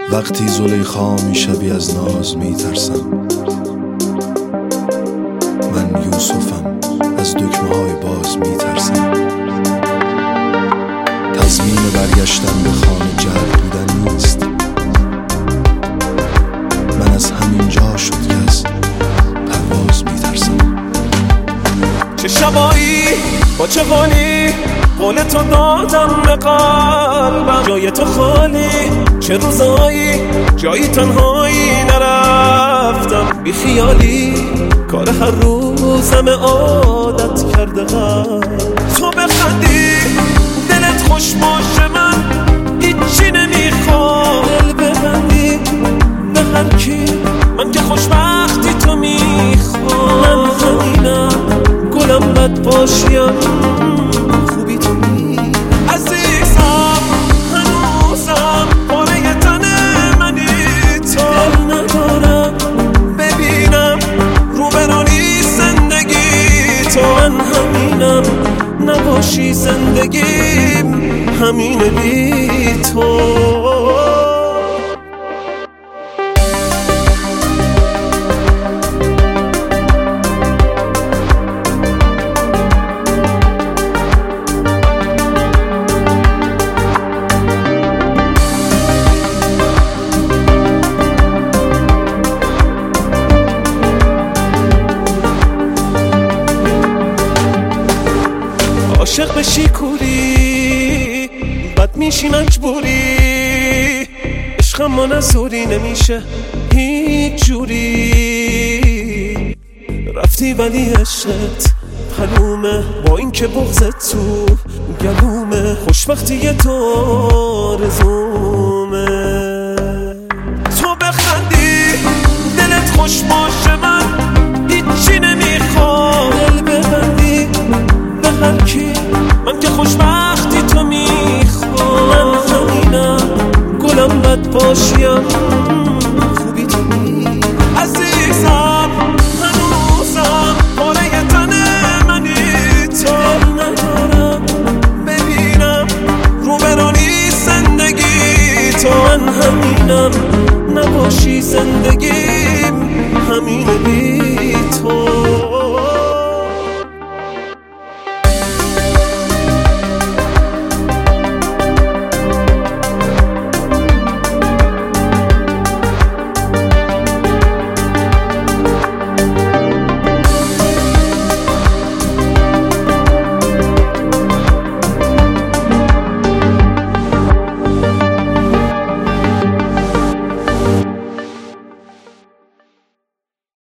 وقتی زلیخا میشوی از ناز میترسم. من یوسفم، از دکمه های باز میترسم. تضمین برگشتن به خانه جد بودن نیست. من از همین جا شد که از پرواز میترسم. چه شبایی با چه حالی قول تو دادم به قلبم، جای تو خالی. چه روزایی جایی تنهایی نرفتم، بی خیالی کار هر روزم عادت کرده غم. تو بخندی دلت خوش باشه، من هیچی نمیخوام. دل ببندی به هر کی، من که خوشبختی تو میخوام. من همینم گلم بد باشیم، خوبی تو می عزیزم. هنوزم پاره تن منی تو. دل ندارم ببینم روبرانی زندگی تو. من همینم نباشی زندگیم همینه بی تو. عاشق بشی کوری بد میشی مجبوری. عشقم ما نزوری نمیشه هیچ جوری. رفتی ولی عشقت حلومه، با این که بغضت تو گلومه. خوشبختی تو آرزومه. تو بخندی دلت خوش باشه، من هیچی نمیخوام. دل ببندی به هر کی، من که خوشبختی تو میخوام. من همینم گلم بد باشیم، خوبی تو می عزیزم. هنوزم پاره تن منی تو. دل ندارم ببینم روبرانی زندگی تو. من همینم